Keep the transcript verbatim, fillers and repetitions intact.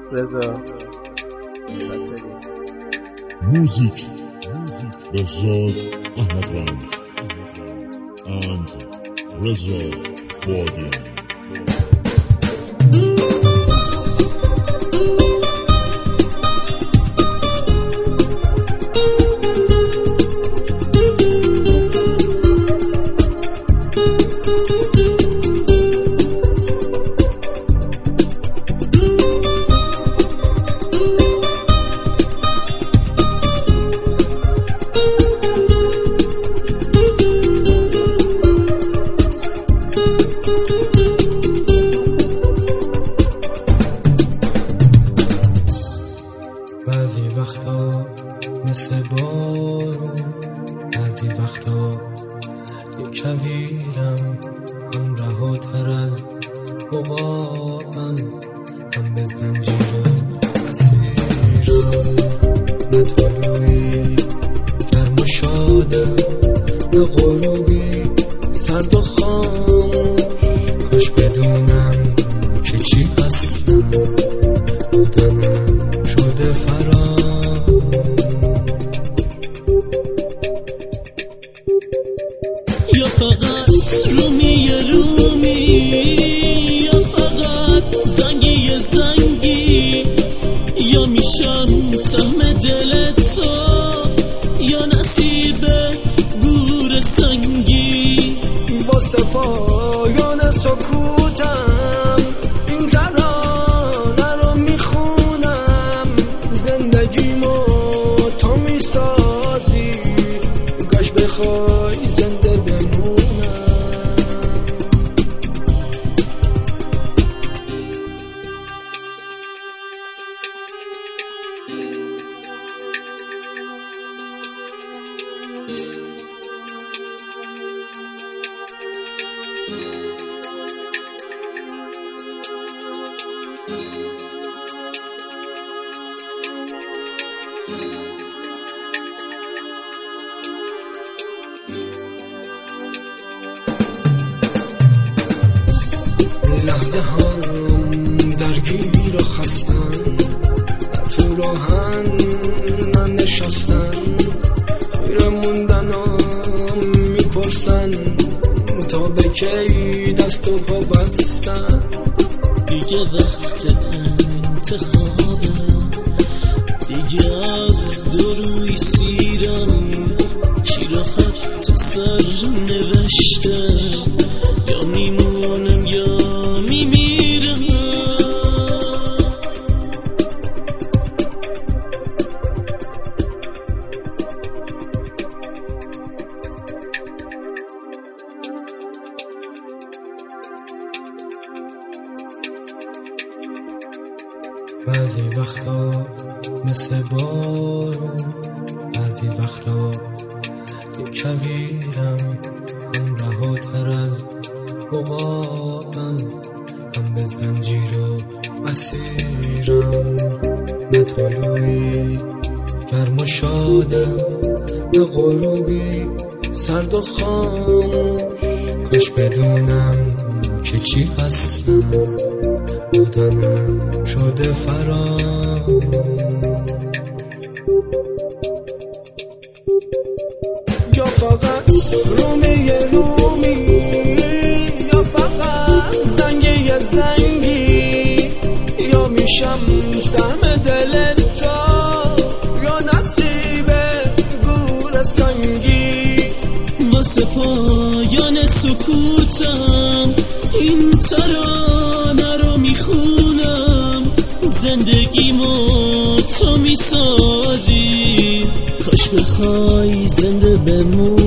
رضا موزیک بهزاد احمدوند and رضا فوادی. بعضی وقتا مثل بارون، بعضی وقتا یک کویرم، هم رهاتر از عقابم، هم به زنجیر و اسیرم. نه طلوعی گرم و شادم، نه غروبی سرد و خاموش. کاش بدونم که چی هستم، آدمم شده فراموش. یا فقط رومی رومی، یا فقط زنگی زنگی، یا میشم سهم دل تو، یا نصیب گور سنگی. واسه پایان سکوتم این ترانه رو میخونم. زندگیمو تو میسازی، کاش بخوای زنده بمونم. لحظه هم درگیر و خستن، تو راهن من نشستن. خیره موندنم میپرسن تا به کی دست و پا بستن. دیگه وقت انتخابه، دیگه از دو روی سیرم. شیر خط سر نوشته، یا میمونم یا میمیرم. بعضی وقتا مثل بارون، بعضی وقتا یک کویرم، هم رهاتر از عقابم، هم به زنجیر و اسیرم. نه طلوعی گرم و شادم، نه غروبی سرد و خاموش. کاش بدونم که چی هستم، آدمم شده فراموش. یا فقط رومی رومی، یا فقط زنگی زنگی، یا میشم سهم دل تو، یا نصیب گور سنگی. واسه پایان سکوتم این ترانه رو میخونم. زندگیمو تو میسازی، کاش بخوای زنده بمونم.